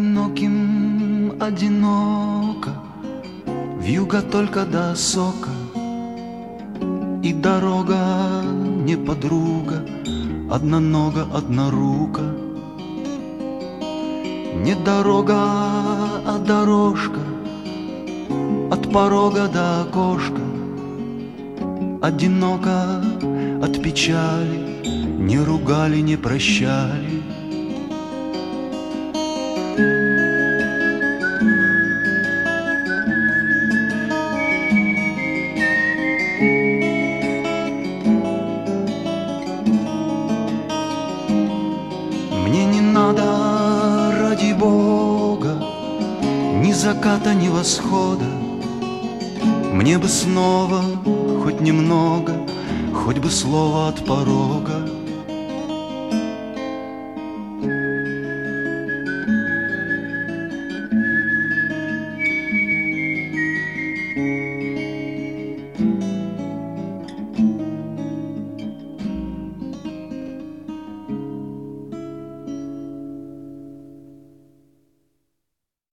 одиноким одиноко, вьюга только до сока, и дорога не подруга, однонога, однорука. Не дорога, а дорожка, от порога до окошка. Одиноко от печали, не ругали, не прощали. Мне не надо, ради Бога, ни заката, ни восхода. Мне бы снова хоть немного, хоть бы слово от порога.